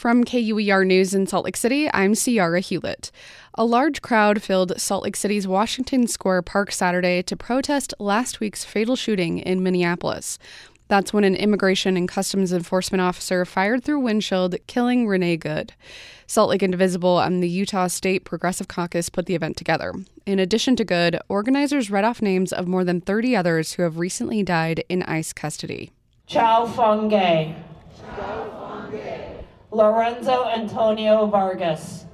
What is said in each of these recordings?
From KUER News in Salt Lake City, I'm Ciara Hewlett. A large crowd filled Salt Lake City's Washington Square Park Saturday to protest last week's fatal shooting in Minneapolis. That's when an Immigration and Customs Enforcement officer fired through windshield, killing Renee Good. Salt Lake Indivisible and the Utah State Progressive Caucus put the event together. In addition to Good, organizers read off names of more than 30 others who have recently died in ICE custody. Chow Fung Gay. Lorenzo Antonio Vargas.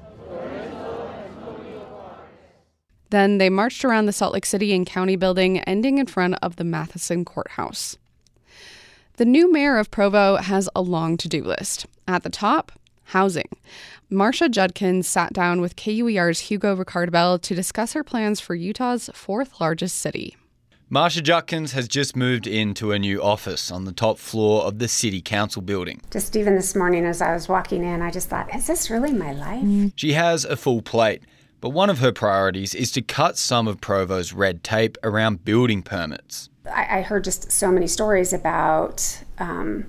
Then they marched around the Salt Lake City and County building, ending in front of the Matheson Courthouse. The new mayor of Provo has a long to-do list. At the top, housing. Marcia Judkins sat down with KUER's Hugo Ricardbell to discuss her plans for Utah's fourth largest city. Marcia Judkins has just moved into a new office on the top floor of the City Council building. Just even this morning as I was walking in, I just thought, is this really my life? She has a full plate, but one of her priorities is to cut some of Provo's red tape around building permits. I heard just so many stories about the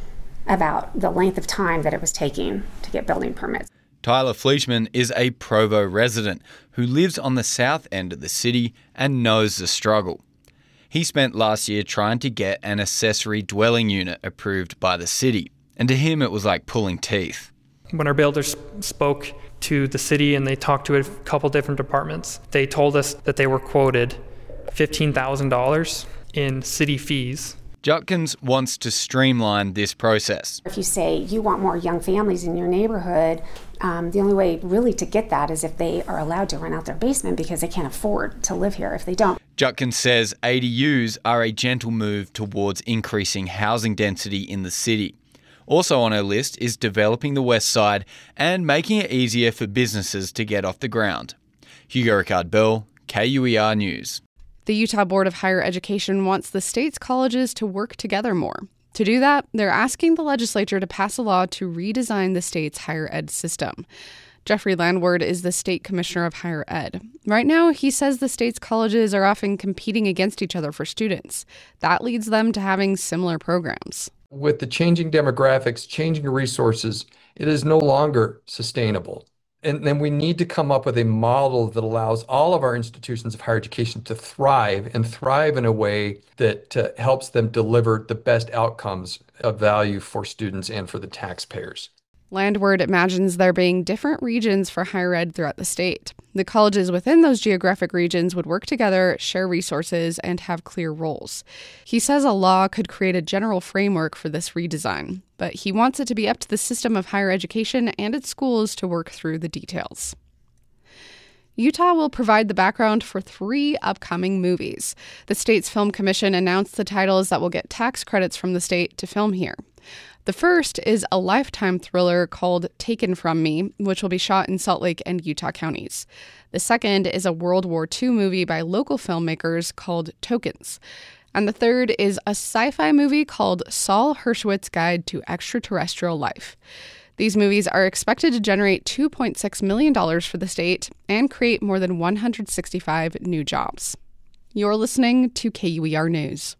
length of time that it was taking to get building permits. Tyler Fleischman is a Provo resident who lives on the south end of the city and knows the struggle. He spent last year trying to get an accessory dwelling unit approved by the city, and to him it was like pulling teeth. When our builders spoke to the city and they talked to a couple different departments, they told us that they were quoted $15,000 in city fees. Judkins wants to streamline this process. If you say you want more young families in your neighborhood, the only way really to get that is if they are allowed to rent out their basement because they can't afford to live here if they don't. Judkins says ADUs are a gentle move towards increasing housing density in the city. Also on her list is developing the west side and making it easier for businesses to get off the ground. Hugo Ricardbell, KUER News. The Utah Board of Higher Education wants the state's colleges to work together more. To do that, they're asking the legislature to pass a law to redesign the state's higher ed system. Jeffrey Landward is the state commissioner of higher ed. Right now, he says the state's colleges are often competing against each other for students. That leads them to having similar programs. With the changing demographics, changing resources, it is no longer sustainable. And then we need to come up with a model that allows all of our institutions of higher education to thrive in a way that helps them deliver the best outcomes of value for students and for the taxpayers. Landward imagines there being different regions for higher ed throughout the state. The colleges within those geographic regions would work together, share resources, and have clear roles. He says a law could create a general framework for this redesign, but he wants it to be up to the system of higher education and its schools to work through the details. Utah will provide the background for 3 upcoming movies. The state's film commission announced the titles that will get tax credits from the state to film here. The first is a Lifetime thriller called Taken From Me, which will be shot in Salt Lake and Utah counties. The second is a World War II movie by local filmmakers called Tokens. And the third is a sci-fi movie called Saul Hershowitz Guide to Extraterrestrial Life. These movies are expected to generate $2.6 million for the state and create more than 165 new jobs. You're listening to KUER News.